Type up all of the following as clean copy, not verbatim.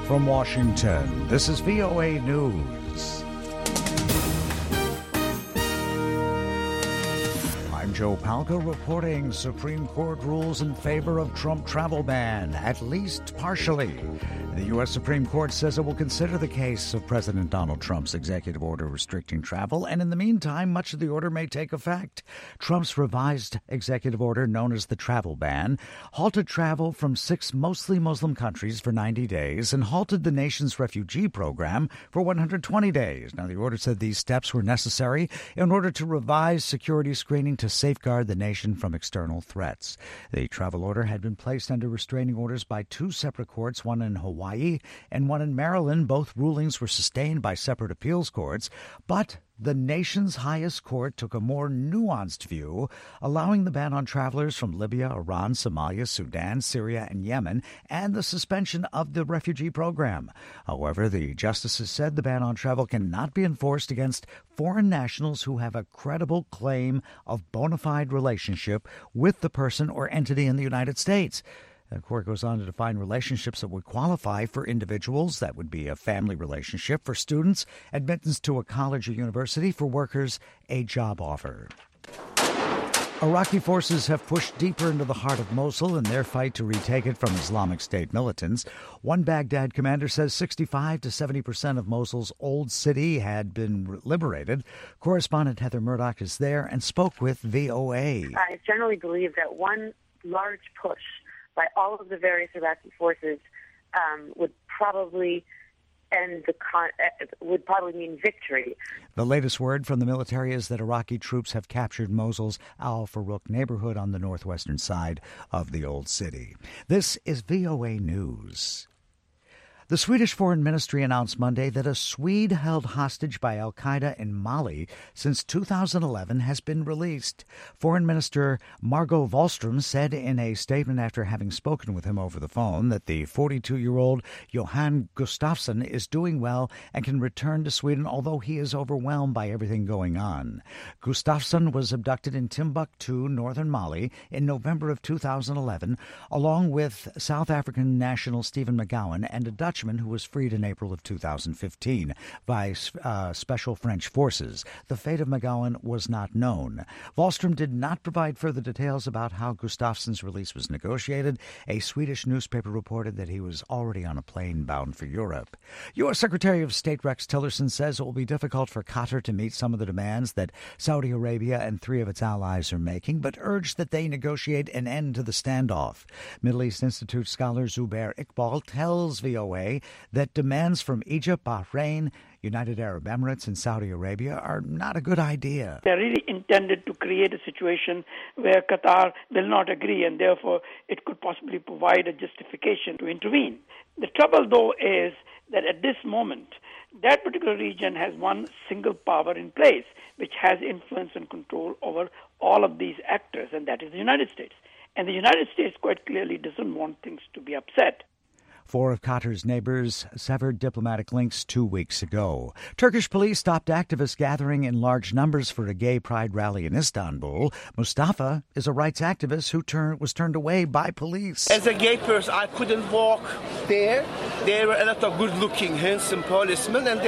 From Washington, this is VOA News. I'm Joe Palca reporting Supreme Court rules in favor of Trump travel ban, at least partially. The U.S. Supreme Court says it will consider the case of President Donald Trump's executive order restricting travel, and in the meantime, much of the order may take effect. Trump's revised executive order, known as the travel ban, halted travel from 6 mostly Muslim countries for 90 days and halted the nation's refugee program for 120 days. Now, the order said these steps were necessary in order to revise security screening to safeguard the nation from external threats. The travel order had been placed under restraining orders by 2 separate courts, one in Hawaii and one in Maryland. Both rulings were sustained by separate appeals courts, but the nation's highest court took a more nuanced view, allowing the ban on travelers from Libya, Iran, Somalia, Sudan, Syria, and Yemen, and the suspension of the refugee program. However, the justices said the ban on travel cannot be enforced against foreign nationals who have a credible claim of bona fide relationship with the person or entity in the United States. The court goes on to define relationships that would qualify for individuals. That would be a family relationship. For students, admittance to a college or university. For workers, a job offer. Iraqi forces have pushed deeper into the heart of Mosul in their fight to retake it from Islamic State militants. One Baghdad commander says 65 to 70% of Mosul's old city had been liberated. Correspondent Heather Murdoch is there and spoke with VOA. I generally believe that one large push by all of the various Iraqi forces would probably mean victory. The latest word from the military is that Iraqi troops have captured Mosul's Al Farouk neighborhood on the northwestern side of the old city. This is VOA News. The Swedish Foreign Ministry announced Monday that a Swede held hostage by al-Qaeda in Mali since 2011 has been released. Foreign Minister Margot Wallström said in a statement after having spoken with him over the phone that the 42-year-old Johan Gustafsson is doing well and can return to Sweden, although he is overwhelmed by everything going on. Gustafsson was abducted in Timbuktu, northern Mali, in November of 2011, along with South African national Stephen McGowan and a Dutch who was freed in April of 2015 by special French forces. The fate of McGowan was not known. Wallström did not provide further details about how Gustafsson's release was negotiated. A Swedish newspaper reported that he was already on a plane bound for Europe. U.S. Secretary of State Rex Tillerson says it will be difficult for Qatar to meet some of the demands that Saudi Arabia and 3 of its allies are making, but urged that they negotiate an end to the standoff. Middle East Institute scholar Zubair Iqbal tells VOA that demands from Egypt, Bahrain, United Arab Emirates, and Saudi Arabia are not a good idea. They're really intended to create a situation where Qatar will not agree, and therefore it could possibly provide a justification to intervene. The trouble, though, is that at this moment, that particular region has one single power in place, which has influence and control over all of these actors, and that is the United States. And the United States quite clearly doesn't want things to be upset. 4 of Qatar's neighbors severed diplomatic links 2 weeks ago. Turkish police stopped activists gathering in large numbers for a gay pride rally in Istanbul. Mustafa is a rights activist who was turned away by police. As a gay person, I couldn't walk there. There were a lot of good-looking, handsome policemen, and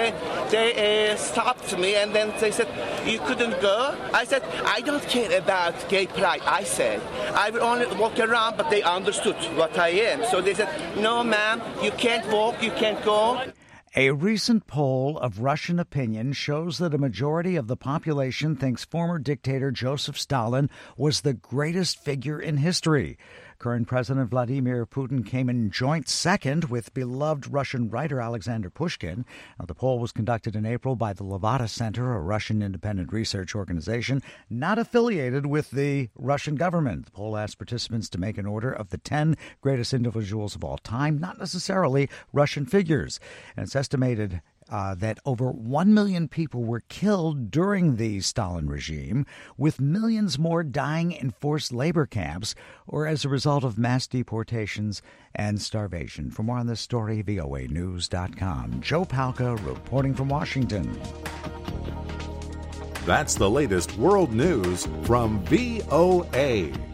they stopped me, and then they said, "You couldn't go." I said, "I don't care about gay pride," I said. I will only walk around, but they understood what I am. So they said, "No, ma'am, you can't walk, you can't go." A recent poll of Russian opinion shows that a majority of the population thinks former dictator Joseph Stalin was the greatest figure in history. Current President Vladimir Putin came in joint second with beloved Russian writer Alexander Pushkin. Now, the poll was conducted in April by the Levada Center, a Russian independent research organization not affiliated with the Russian government. The poll asked participants to make an order of the 10 greatest individuals of all time, not necessarily Russian figures. And it's estimated that over 1 million people were killed during the Stalin regime, with millions more dying in forced labor camps or as a result of mass deportations and starvation. For more on this story, voanews.com. Joe Palca reporting from Washington. That's the latest world news from VOA.